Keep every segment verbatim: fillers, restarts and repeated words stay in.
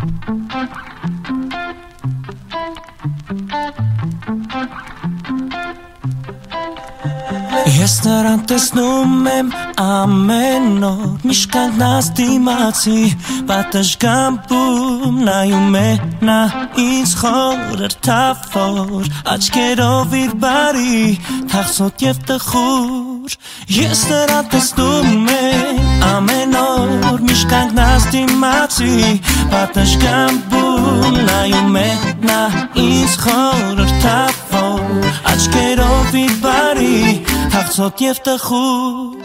Ես նրան տեսնում եմ ամեն օր, միշտ կանգնած դիմացի պատշգամբում նայում է նա ինձ խորհրդավոր աչքերով իր բարի թախծոտ եւ տխուր Ես նրան տեսնում եմ ամեն օր, միշտ կանգնած դիմացի պատշգամբում նայում է նա ինձ խորհրդավոր աչքերով իր բարի թախծոտ եւ տխուր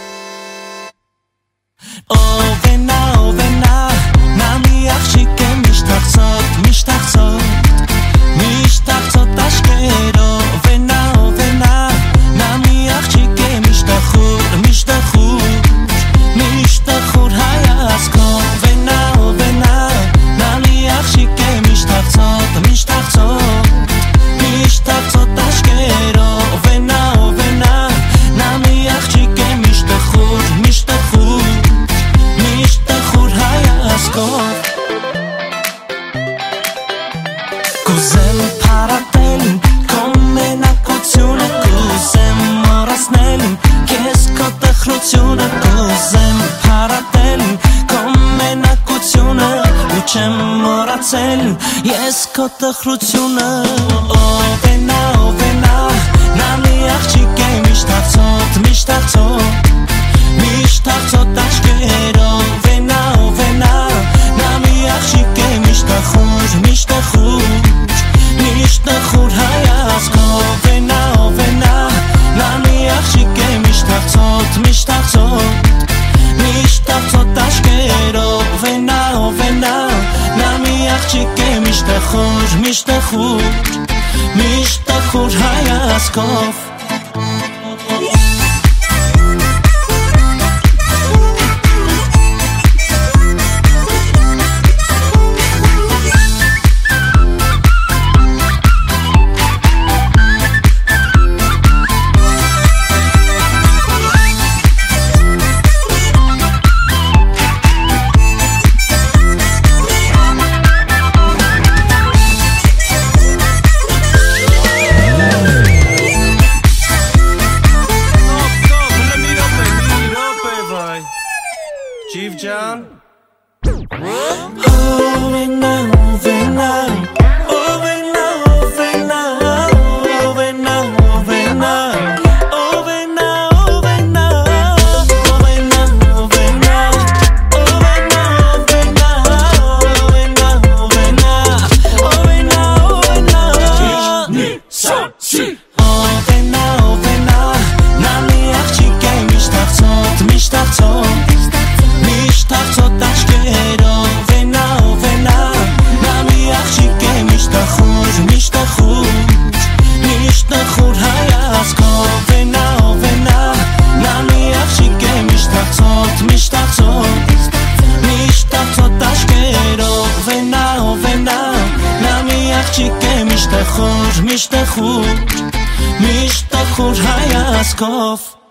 Ով է նա, ով է նա, նա մի աղջիկ է միշտ թախծոտ, միշտ թախծոտ, միշտ թախծոտ աչքերով է նա, ով է նա, նա մի աղջիկ է միշտ տխուր, միշտ տխուր, միշտ տխուր հայացքով է նա, ով է նա, նա մի աղջիկ է միշտ թախծոտ, միշտ թախծոտ, միշտ թախծոտ աչքերով է նա, ով է նա, նա մի աղջիկ է միշտ տխուր, միշտ տխուր Միշտ տխուր հայացքով Կուզեմ փարատել քո մենակությունը Կուզեմ մոռացնել քեզ քո տխրությունը Կուզեմ փարատել քո մենակությունը Ու չեմ մոռացել ես քո տխրությունը Ով է նա, ով է նա Նա մի աղջիկ է միշտ թախծոտ, միշտ թախծոտ Միշտ թախծոտ աչքերով է նա, ով է նա Նա մի աղջիկ է միշտ տխուր, միշտ տխուր Միշտ տխուր հայացքով է նա, ով է նա Նա մի աղջիկ է միշտ թախծոտ, միշտ թախծոտ Միշտ թախծոտ աչքերով է նա, ով է նա Նա մի աղջիկ է միշտ տխուր, միշտ տխուր Միշտ տխուր հայացքով Chief John Ove na, ove na Ove na, ove na Ove na, ove na Ove na, ove na Ove na, ove na Ove na, ove na Ove na, ove na Ove na, ove na Ni, sa, si Ove na, ove na Na mi աղջիկ է միշտ թախծոտ, միշտ թախծոտ Միշտ թախծոտ աչքերով է նա, ով է նա Նա մի աղջիկ է միշտ տխուր, միշտ տխուր Միշտ տխուր հայացքով է նա, ով է նա Նա մի աղջիկ է միշտ թախծոտ, միշտ թախծոտ Միշտ թախծոտ աչքերով է նա, ով է նա Նա մի աղջիկ է միշտ տխուր, միշտ տխուր Միշտ տխուր հայացքով